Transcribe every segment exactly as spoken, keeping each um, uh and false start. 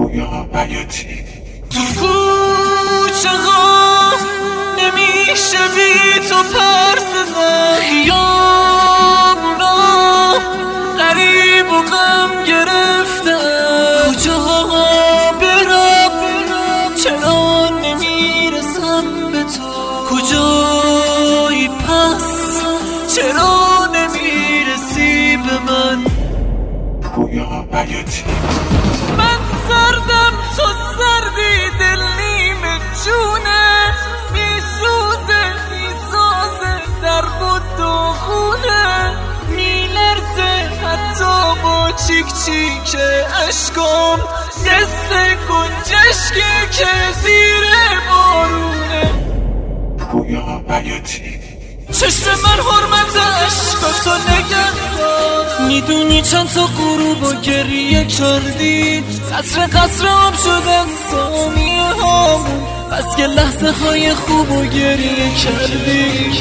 پویا بیاتی تو کوچه ها نمیشه بی تو پرس زن، خیابونا غریب و غم گرفتن، کجا برم چرا نمیرسم به تو، کجایی پس چرا نمیرسی به من. پویا بیاتی من سردم تو سردی، دل نیمه جونه میسوزه میسازه در بود و خونه، میلرزه حتی با چیک چیک اشکام، دست گنجشکی که زیر بارونه. پویا بیاتی چشم من حرمت عشقاتو نگهدار، میدونی چند تا غروب و گریه کردی، قصر قصر آب شدن ثانیه هامون، بس که لحظه های خوب و گریه کردی.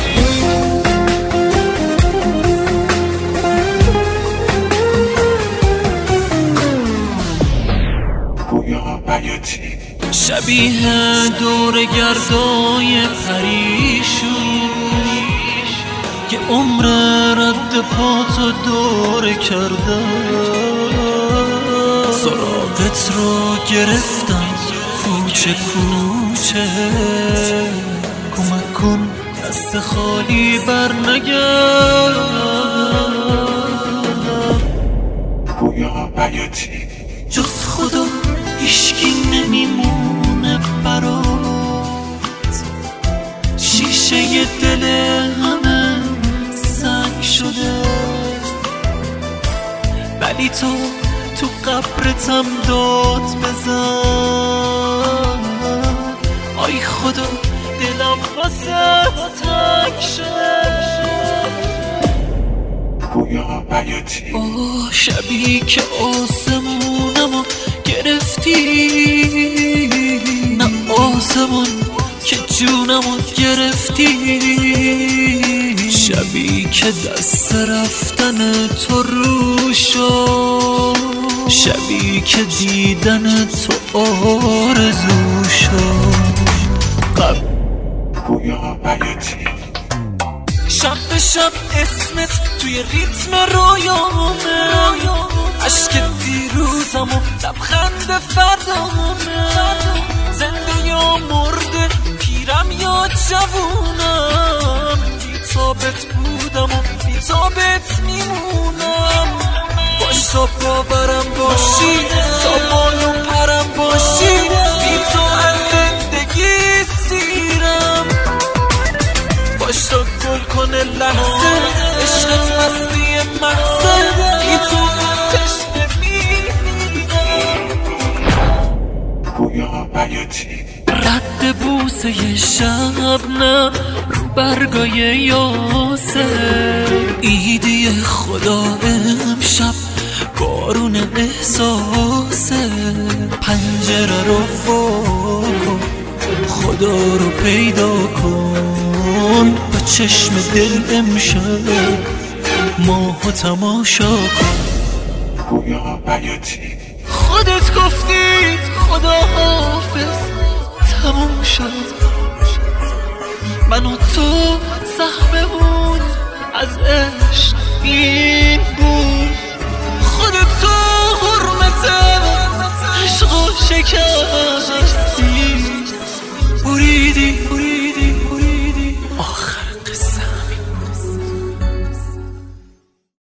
پویا بیاتی شبیه دور گردای پریشون که عمر رد پاتو دور کرده، سراغت رو گرفتم کوچه کوچه، کمک کن دست خالی بر نگرد. پویا بیاتی جز خدا هیشکی نمیمونه برات، شیشه دل همه سنگ شده، ولی تو تو قبرتم داد بزن، آی خدا دلم واسه تنگ شده. پویا بیاتی آه شبی که آسمونمو گرفتی، نه آسمون که جونمو گرفتی، شبی که دست رفتن تو رو شد، شبی که دیدن تو آرزو شد. قبل پویا بیاتی شب به شب اسمت توی ریتم رویامه، عشق دیروزم و لبخند فردامه، زنده یا مرده پیرم یا جوونم، بی تابت بودم و بی تابت میمونم، باش تا باورم باشی تا بالو پرم باشی، بی تو از زندگی سیرم، باش تا گل کنه لحظه عشقت مستی محضه، بی تو تشنه میمیرم. پویا بیاتی رد بوسه شبنم رو برگای یاسر، ایدی خدا امشب بارون احساسه، پنجره رو فوق خدا رو پیدا کن، با چشم دل امشب ماهو تماشا کن. پویا بیاتی خودت گفتی خدا حافظ تموم شد، من و تو سهممون از عشق این بود، خودت تو حرمت عشق و شکستی بریدی